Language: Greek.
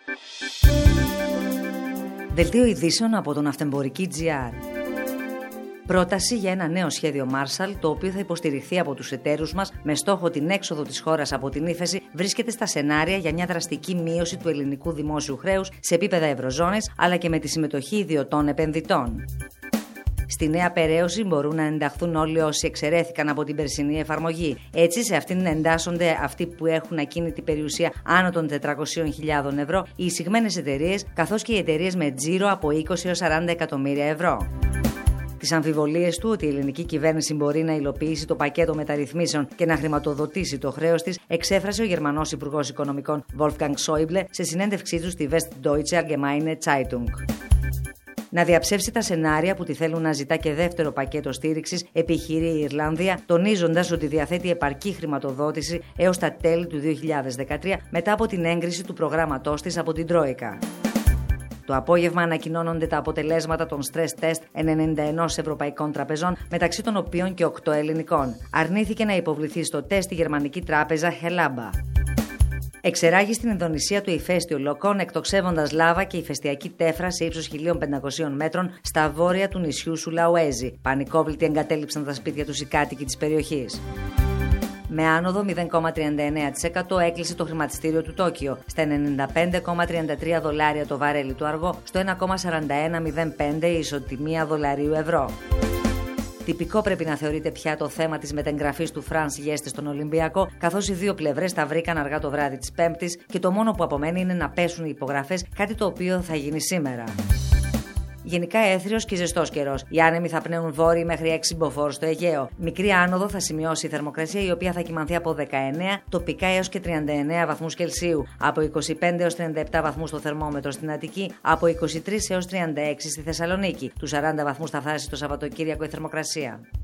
Δελτίο ειδήσεων από τον Ναυτεμπορική.gr. Πρόταση για ένα νέο σχέδιο Marshall, το οποίο θα υποστηριχθεί από τους εταίρους μας με στόχο την έξοδο της χώρας από την ύφεση, βρίσκεται στα σενάρια για μια δραστική μείωση του ελληνικού δημόσιου χρέους σε επίπεδα ευρωζώνης, αλλά και με τη συμμετοχή ιδιωτών επενδυτών. Στη νέα περαίωση μπορούν να ενταχθούν όλοι όσοι εξαιρέθηκαν από την περσινή εφαρμογή. Έτσι, σε αυτήν εντάσσονται αυτοί που έχουν ακίνητη περιουσία άνω των 400.000 ευρώ, οι εισηγμένες εταιρείες, καθώς και οι εταιρείες με τζίρο από 20 έως 40 εκατομμύρια ευρώ. Τις αμφιβολίες του ότι η ελληνική κυβέρνηση μπορεί να υλοποιήσει το πακέτο μεταρρυθμίσεων και να χρηματοδοτήσει το χρέος της, εξέφρασε ο Γερμανός Υπουργός Οικονομικών Wolfgang Schäuble σε συνέντευξή του στη Westdeutsche Allgemeine Zeitung. Να διαψεύσει τα σενάρια που τη θέλουν να ζητά και δεύτερο πακέτο στήριξης, επιχειρεί η Ιρλανδία, τονίζοντας ότι διαθέτει επαρκή χρηματοδότηση έως τα τέλη του 2013 μετά από την έγκριση του προγράμματός της από την Τρόικα. Το απόγευμα ανακοινώνονται τα αποτελέσματα των stress test 91 ευρωπαϊκών τραπεζών, μεταξύ των οποίων και 8 ελληνικών. Αρνήθηκε να υποβληθεί στο τεστ η γερμανική τράπεζα Helaba. Εξεράγει στην Ινδονησία το ηφαίστειο Λοκόν, εκτοξεύοντας λάβα και ηφαιστειακή τέφρα σε ύψος 1.500 μέτρων στα βόρεια του νησιού Σουλαουέζι. Πανικόβλητοι εγκατέλειψαν τα σπίτια τους οι κάτοικοι της περιοχής. Με άνοδο 0,39% έκλεισε το χρηματιστήριο του Τόκιο στα 95,33 δολάρια το βαρέλι του αργό, στο 1,4105 η ισοτιμία δολαρίου ευρώ. Τυπικό πρέπει να θεωρείται πια το θέμα της μεταγραφής του Φρανς Γιέστε στον Ολυμπιακό, καθώς οι δύο πλευρές τα βρήκαν αργά το βράδυ της Πέμπτης και το μόνο που απομένει είναι να πέσουν οι υπογραφές, κάτι το οποίο θα γίνει σήμερα. Γενικά έθριος και ζεστός καιρός. Οι άνεμοι θα πνέουν βόρειοι μέχρι 6 μποφόρ στο Αιγαίο. Μικρή άνοδο θα σημειώσει η θερμοκρασία, η οποία θα κυμανθεί από 19 τοπικά έως και 39 βαθμούς Κελσίου. Από 25 έως 37 βαθμούς το θερμόμετρο στην Αττική, από 23 έως 36 στη Θεσσαλονίκη. Τους 40 βαθμούς θα φτάσει το Σαββατοκύριακο η θερμοκρασία.